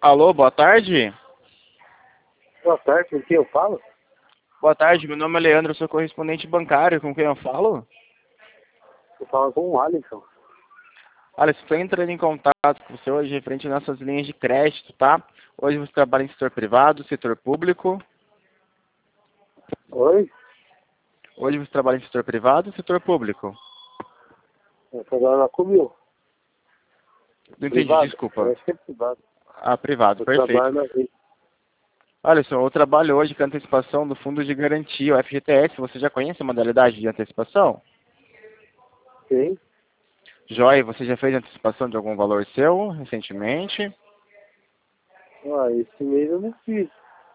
Alô, boa tarde. Boa tarde, com quem eu falo? Boa tarde, meu nome é Leandro, eu sou correspondente bancário, com quem eu falo? Eu falo com o Alisson. Olha, estou entrando em contato com você hoje referente às nossas linhas de crédito, tá? Hoje você trabalha em setor privado, setor público. Oi? Hoje você trabalha em setor privado, setor público. Eu trabalho na Comil. Não entendi, Privado? Eu desculpa. acho que é privado. Ah, privado, Eu perfeito. trabalho na rede. Olha só, eu trabalho hoje com a antecipação do Fundo de Garantia, o FGTS. Você já conhece a modalidade de antecipação? Sim. Joia, você já fez antecipação de algum valor seu recentemente? Esse mês eu não fiz.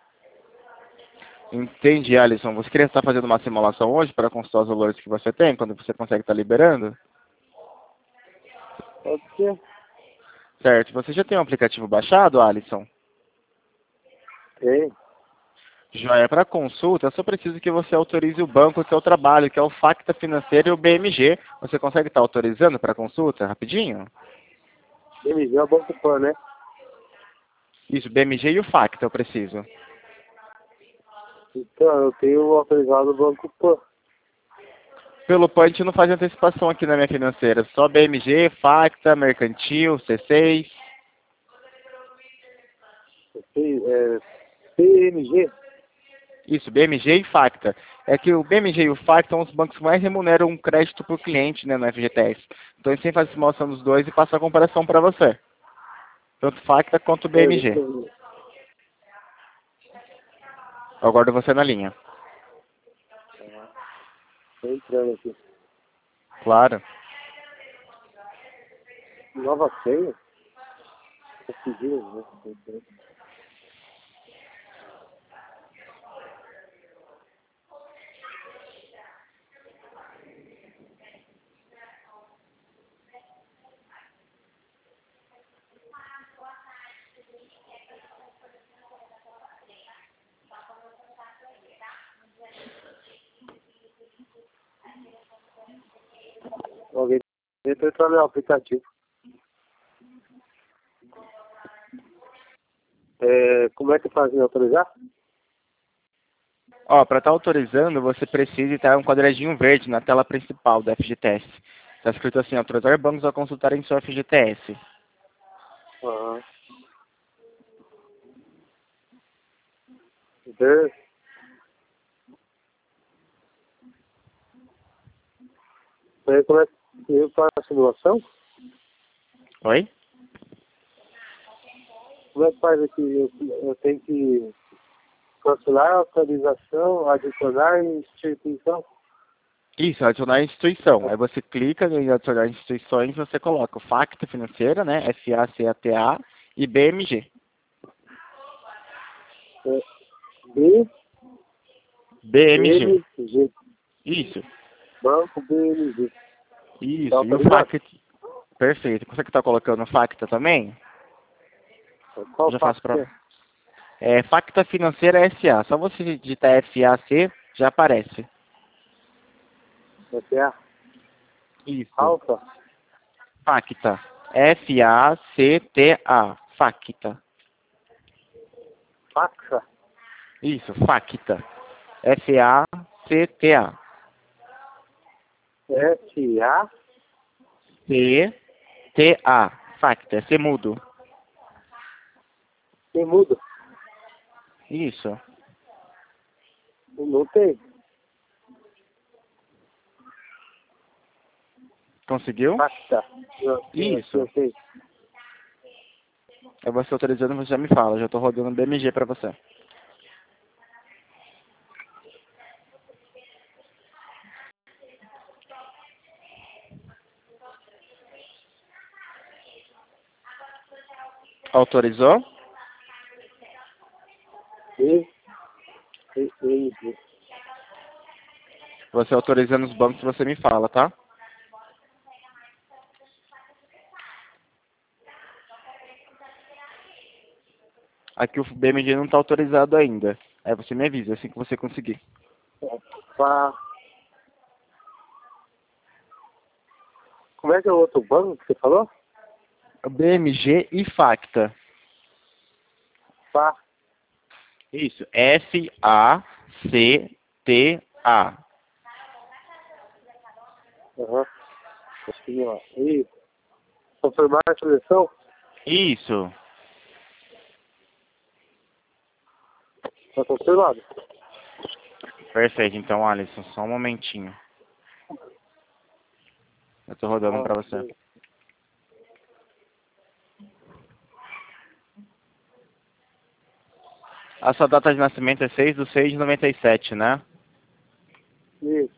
Entendi, Alisson. Você queria estar fazendo uma simulação hoje para consultar os valores que você tem, quando você consegue estar liberando? Pode ser. Certo. Você já tem um aplicativo baixado, Alisson? Tem. Joia, para consulta, eu só preciso que você autorize o banco do seu trabalho, que é o Facta Financeiro e o BMG. Você consegue estar autorizando para consulta, rapidinho? BMG é o Banco Pan, né? Isso, BMG e o Facta eu preciso. Então, eu tenho autorizado o Banco Pan. Pelo PAN, a gente não faz antecipação aqui na minha financeira. Só BMG, Facta, Mercantil, C6. PMG? Isso, BMG e Facta. É que o BMG e o Facta são os bancos que mais remuneram um crédito para o cliente, né, no FGTS. Então a gente sempre faz a simulação dos dois e passa a comparação para você. Tanto Facta quanto o BMG. Aguardo você na linha. Tô entrando aqui. Claro. Nova senha? Conseguiu, né? Tô entrando. Alguém tenta entrar no aplicativo. Como é que faz em autorizar? Ó, para estar autorizando, você precisa estar um quadradinho verde na tela principal do FGTS. Está escrito assim, autorizar bancos a consultarem seu FGTS. Aham. Ver. Aí como é que eu faço a simulação? Oi? Como é que faz aqui? Eu tenho que cancelar a autorização, adicionar instituição? Isso, adicionar instituição. Aí você clica em adicionar instituições e você coloca o Facta Financeira, né, FACATA e BMG. É, B, BMG. BMG. Isso. Banco BMG. Tá Isso. E o autorizado? Facta. Perfeito. Consegue estar colocando o Facta também? Qual Já faço fax pra. é? Facta Financeira SA. Só você digitar FAC, já aparece. FA? Isso. Alfa? Facta. FACTA. Facta. Faxa? Isso, Facta. FACTA. FA? CTA. Facta. É mudo. Tem muda? Isso. Não tem. Conseguiu? Faxa? Isso. Não tem. É você autorizando, você já me fala. Eu já estou rodando BMG para você. Autorizou? BMG. Você autorizando os bancos, você me fala, tá? Aqui o BMG não está autorizado ainda. Aí você me avisa assim que você conseguir. Fa... Como é que é o outro banco que você falou? BMG e Facta. Pá. Isso, S-A-C-T-A. Aham. Consegui lá. Isso. Confirmar a seleção? Isso. Tá confirmado. Perfeito, então, Alisson, só um momentinho. Eu tô rodando pra você. Sim. A sua data de nascimento é 6/6/97, né? Isso.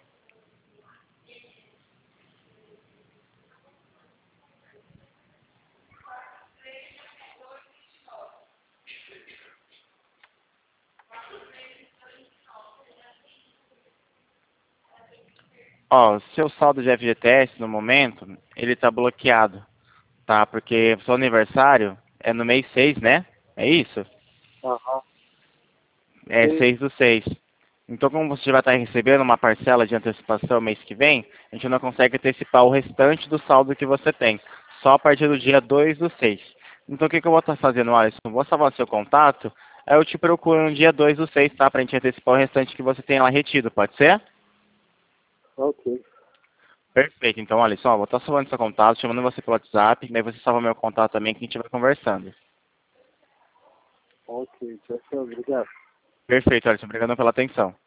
Ó, o seu saldo de FGTS no momento, ele tá bloqueado, tá? Porque o seu aniversário é no mês 6, né? É isso? Aham. É Sim. 6/6. Então, como você vai estar recebendo uma parcela de antecipação mês que vem, a gente não consegue antecipar o restante do saldo que você tem, só a partir do dia 2/6. Então, o que eu vou estar fazendo, Alisson? Vou salvar seu contato, aí eu te procuro no dia 2/6, tá? Pra gente antecipar o restante que você tem lá retido, pode ser? Ok. Perfeito. Então, Alisson, ó, vou estar salvando seu contato, chamando você pelo WhatsApp, daí você salva meu contato também, que a gente vai conversando. Ok. Tchau, tchau. Obrigado. Perfeito, Alisson. Obrigado pela atenção.